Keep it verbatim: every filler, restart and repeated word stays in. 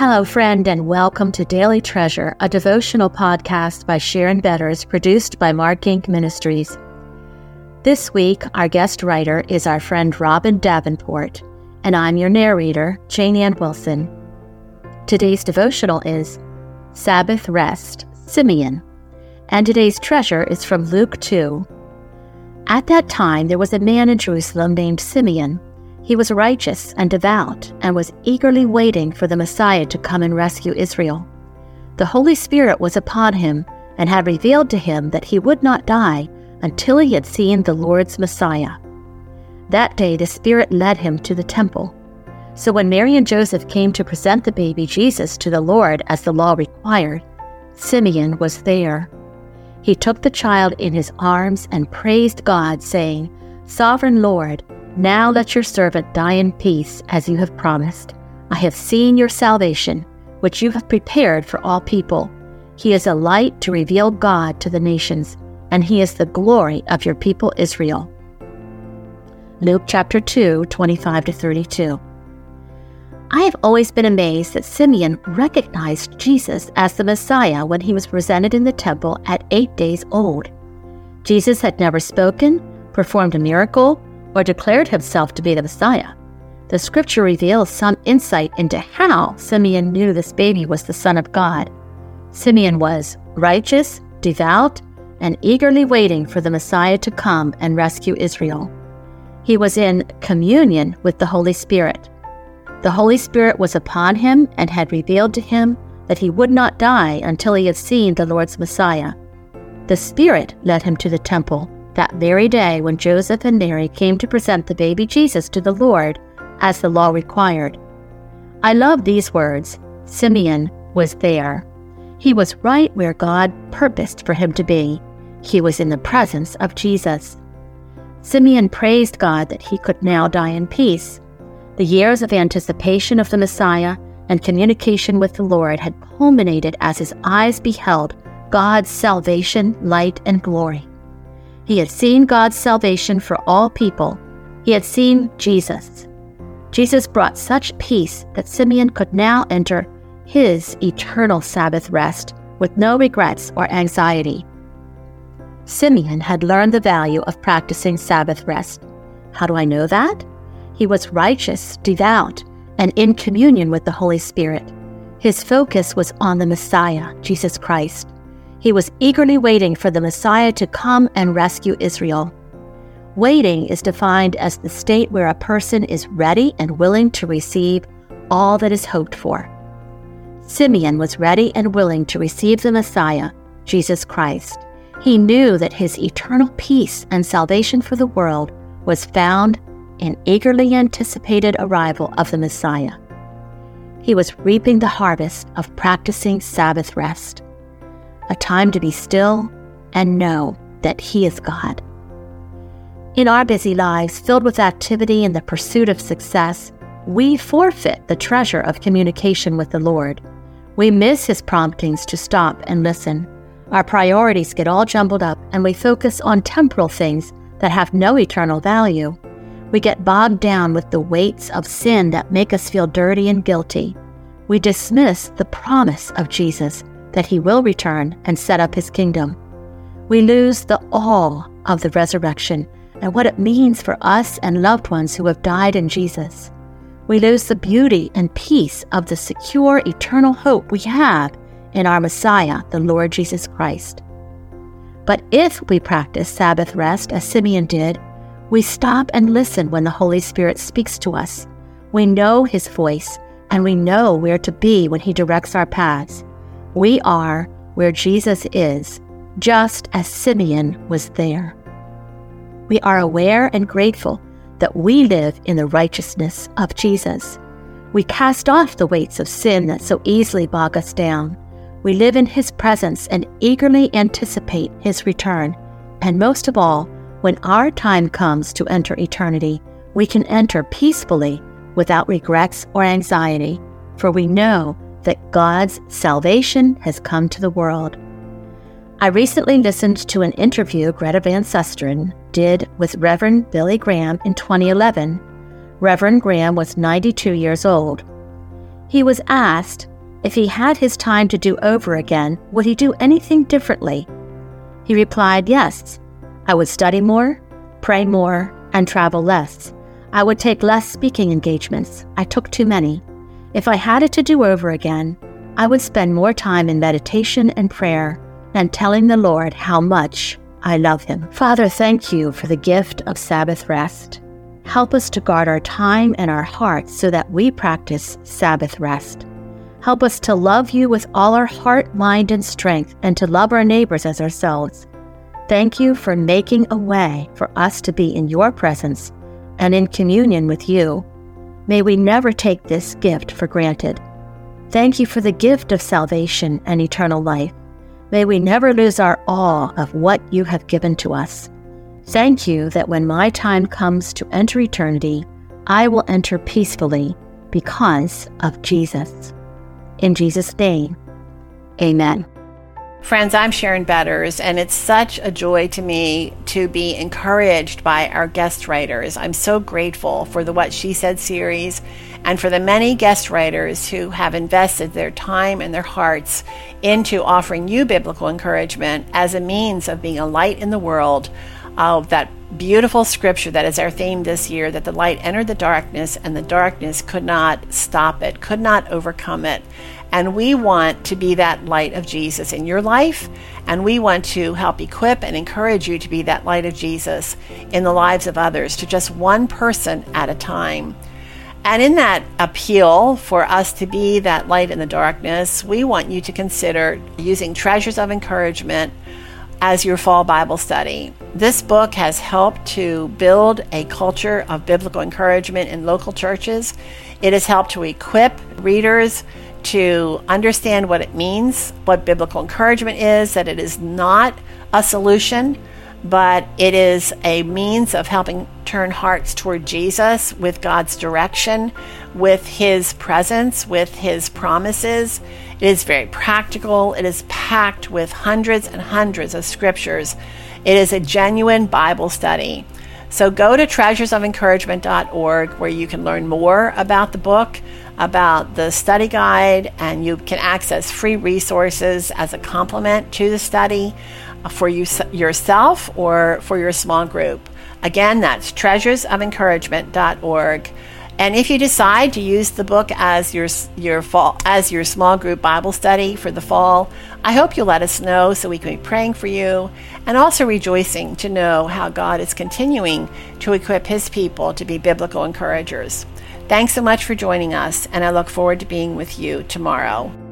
Hello, friend, and welcome to Daily Treasure, a devotional podcast by Sharon Betters, produced by Mark Inc Ministries. This week, our guest writer is our friend Robin Davenport, and I'm your narrator, Jane Ann Wilson. Today's devotional is Sabbath Rest, Simeon, and today's treasure is from Luke two. At that time, there was a man in Jerusalem named Simeon. He was righteous and devout and was eagerly waiting for the Messiah to come and rescue Israel. The Holy Spirit was upon him and had revealed to him that he would not die until he had seen the Lord's Messiah. That day the Spirit led him to the temple. So when Mary and Joseph came to present the baby Jesus to the Lord as the law required, Simeon was there. He took the child in his arms and praised God, saying, "Sovereign Lord, now let your servant die in peace, as you have promised. I have seen your salvation, which you have prepared for all people. He is a light to reveal God to the nations, and he is the glory of your people Israel." Luke chapter two, twenty-five to thirty-two. I have always been amazed that Simeon recognized Jesus as the Messiah when he was presented in the temple at eight days old. Jesus had never spoken, performed a miracle, or declared himself to be the Messiah. The scripture reveals some insight into how Simeon knew this baby was the Son of God. Simeon was righteous, devout, and eagerly waiting for the Messiah to come and rescue Israel. He was in communion with the Holy Spirit. The Holy Spirit was upon him and had revealed to him that he would not die until he had seen the Lord's Messiah. The Spirit led him to the temple that very day when Joseph and Mary came to present the baby Jesus to the Lord as the law required. I love these words. Simeon was there. He was right where God purposed for him to be. He was in the presence of Jesus. Simeon praised God that he could now die in peace. The years of anticipation of the Messiah and communication with the Lord had culminated as his eyes beheld God's salvation, light, and glory. He had seen God's salvation for all people. He had seen Jesus. Jesus brought such peace that Simeon could now enter his eternal Sabbath rest with no regrets or anxiety. Simeon had learned the value of practicing Sabbath rest. How do I know that? He was righteous, devout, and in communion with the Holy Spirit. His focus was on the Messiah, Jesus Christ. He was eagerly waiting for the Messiah to come and rescue Israel. Waiting is defined as the state where a person is ready and willing to receive all that is hoped for. Simeon was ready and willing to receive the Messiah, Jesus Christ. He knew that his eternal peace and salvation for the world was found in eagerly anticipated arrival of the Messiah. He was reaping the harvest of practicing Sabbath rest. A time to be still and know that He is God. In our busy lives, filled with activity and the pursuit of success, we forfeit the treasure of communication with the Lord. We miss His promptings to stop and listen. Our priorities get all jumbled up, and we focus on temporal things that have no eternal value. We get bogged down with the weights of sin that make us feel dirty and guilty. We dismiss the promise of Jesus that He will return and set up His kingdom. We lose the awe of the resurrection and what it means for us and loved ones who have died in Jesus. We lose the beauty and peace of the secure, eternal hope we have in our Messiah, the Lord Jesus Christ. But if we practice Sabbath rest as Simeon did, we stop and listen when the Holy Spirit speaks to us. We know His voice, and we know where to be when He directs our paths. We are where Jesus is, just as Simeon was there. We are aware and grateful that we live in the righteousness of Jesus. We cast off the weights of sin that so easily bog us down. We live in His presence and eagerly anticipate His return. And most of all, when our time comes to enter eternity, we can enter peacefully without regrets or anxiety, for we know that God's salvation has come to the world. I recently listened to an interview Greta Van Susteren did with Reverend Billy Graham in twenty eleven. Reverend Graham was ninety-two years old. He was asked If he had his time to do over again, would he do anything differently? He replied, yes. I would study more, pray more, and travel less. I would take less speaking engagements. I took too many. If I had it to do over again, I would spend more time in meditation and prayer and telling the Lord how much I love him. Father, thank you for the gift of Sabbath rest. Help us to guard our time and our hearts so that we practice Sabbath rest. Help us to love you with all our heart, mind, and strength, and to love our neighbors as ourselves. Thank you for making a way for us to be in your presence and in communion with you. May we never take this gift for granted. Thank you for the gift of salvation and eternal life. May we never lose our awe of what you have given to us. Thank you that when my time comes to enter eternity, I will enter peacefully because of Jesus. In Jesus' name, amen. Friends, I'm Sharon Betters, and it's such a joy to me to be encouraged by our guest writers. I'm so grateful for the What She Said series and for the many guest writers who have invested their time and their hearts into offering you biblical encouragement as a means of being a light in the world, of that beautiful scripture that is our theme this year, that the light entered the darkness and the darkness could not stop it, could not overcome it. And we want to be that light of Jesus in your life, and we want to help equip and encourage you to be that light of Jesus in the lives of others, to just one person at a time. And in that appeal for us to be that light in the darkness, we want you to consider using Treasures of Encouragement as your fall Bible study. This book has helped to build a culture of biblical encouragement in local churches. It has helped to equip readers to understand what it means, what biblical encouragement is, that it is not a solution, but it is a means of helping turn hearts toward Jesus with God's direction, with his presence, with his promises. It is very practical. It is packed with hundreds and hundreds of scriptures. It is a genuine Bible study. So go to treasures of encouragement dot org where you can learn more about the book, about the study guide, and you can access free resources as a complement to the study for you yourself or for your small group. Again, that's treasures of encouragement dot org. And if you decide to use the book as your your fall as your small group Bible study for the fall, I hope you'll let us know so we can be praying for you and also rejoicing to know how God is continuing to equip his people to be biblical encouragers. Thanks so much for joining us, and I look forward to being with you tomorrow.